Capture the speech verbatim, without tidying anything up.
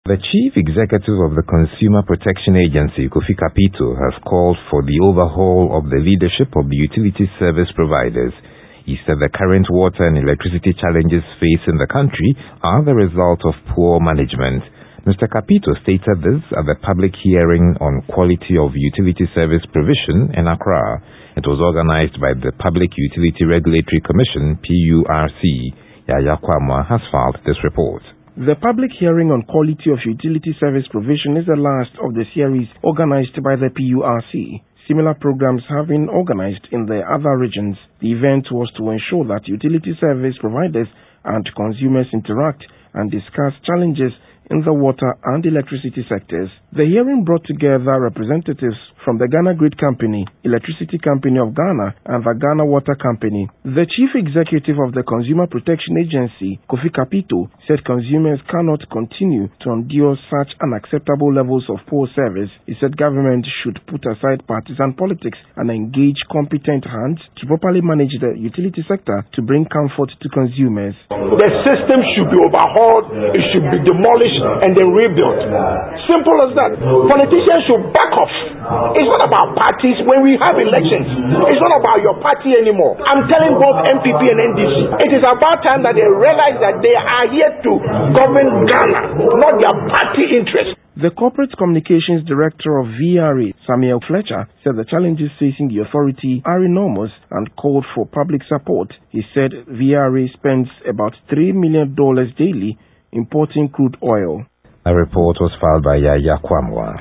The Chief Executive of the Consumer Protection Agency, Kofi Kapito, has called for the overhaul of the leadership of the utility service providers. He said the current water and electricity challenges facing the country are the result of poor management. Mister Kapito stated this at the public hearing on quality of utility service provision in Accra. It was organized by the Public Utility Regulatory Commission, P U R C. Yaya Kwamwa has filed this report. The public hearing on quality of utility service provision is the last of the series organized by the P U R C. Similar programs have been organized in the other regions. The event was to ensure that utility service providers and consumers interact and discuss challenges in the water and electricity sectors. The hearing brought together representatives from the Ghana Grid Company, Electricity Company of Ghana, and the Ghana Water Company. The Chief Executive of the Consumer Protection Agency, Kofi Kapito, said consumers cannot continue to endure such unacceptable levels of poor service. He said government should put aside partisan politics and engage competent hands to properly manage the utility sector to bring comfort to consumers. The system should be overhauled, it should be demolished and then rebuilt. Simple as that. Politicians should back off. It's not about parties when we have elections. It's not about your party anymore. I'm telling both N P P and N D C, it is about time that they realize that they are here to govern Ghana, not their party interests. The Corporate Communications Director of V R A, Samuel Fletcher, said the challenges facing the authority are enormous and called for public support. He said V R A spends about three million dollars daily importing crude oil. A report was filed by Yaya Kwamwa.